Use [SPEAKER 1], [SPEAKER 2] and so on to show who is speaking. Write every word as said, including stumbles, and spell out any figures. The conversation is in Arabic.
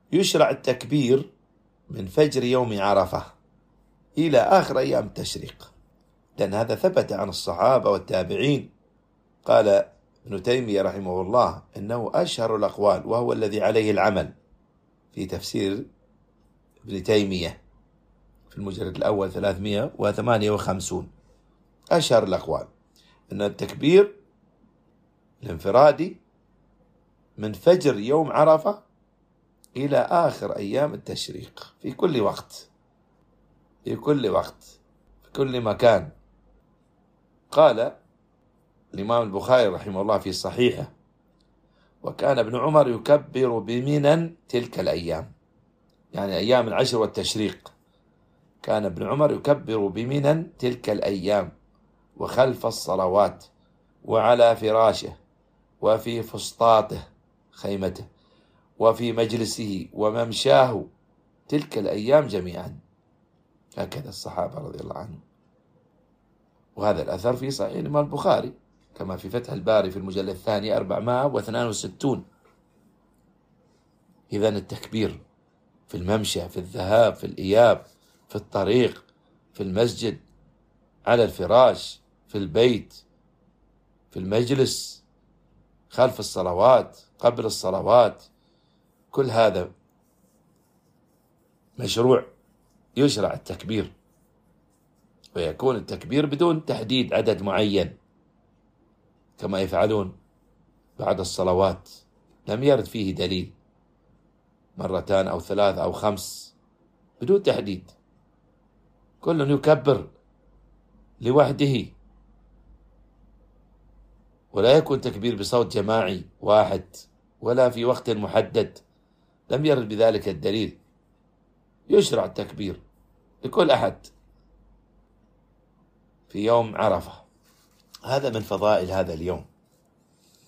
[SPEAKER 1] يشرع التكبير من فجر يوم عرفة إلى آخر أيام التشريق، لأن هذا ثبت عن الصحابة والتابعين. قال ابن تيمية رحمه الله إنه أشهر الأقوال، وهو الذي عليه العمل في تفسير ابن تيمية في المجلد الأول ثلاثمائة وثمانية وخمسين. أشهر الأقوال أن التكبير الانفرادي من فجر يوم عرفة إلى آخر أيام التشريق في كل وقت، في كل وقت، في كل مكان. قال الإمام البخاري رحمه الله في صحيحه: وكان ابن عمر يكبر بمنى تلك الأيام، يعني أيام العشر والتشريق. كان ابن عمر يكبر بمنى تلك الأيام وخلف الصلوات وعلى فراشه وفي فسطاطه خيمته وفي مجلسه وممشاه تلك الأيام جميعا. هكذا الصحابة رضي الله عنهم. وهذا الأثر في صحيح الإمام البخاري كما في فتح الباري في المجلد الثاني أربعمائة واثنين وستين. إذن التكبير في الممشى، في الذهاب، في الإياب، في الطريق، في المسجد، على الفراش، في البيت، في المجلس، خلف الصلوات، قبل الصلوات، كل هذا مشروع. يشرع التكبير، ويكون التكبير بدون تحديد عدد معين كما يفعلون بعد الصلوات. لم يرد فيه دليل، مرتان أو ثلاث أو خمس بدون تحديد، كل يكبر لوحده، ولا يكون تكبير بصوت جماعي واحد ولا في وقت محدد، لم يرد بذلك الدليل. يشرع التكبير لكل أحد في يوم عرفة. هذا من فضائل هذا اليوم.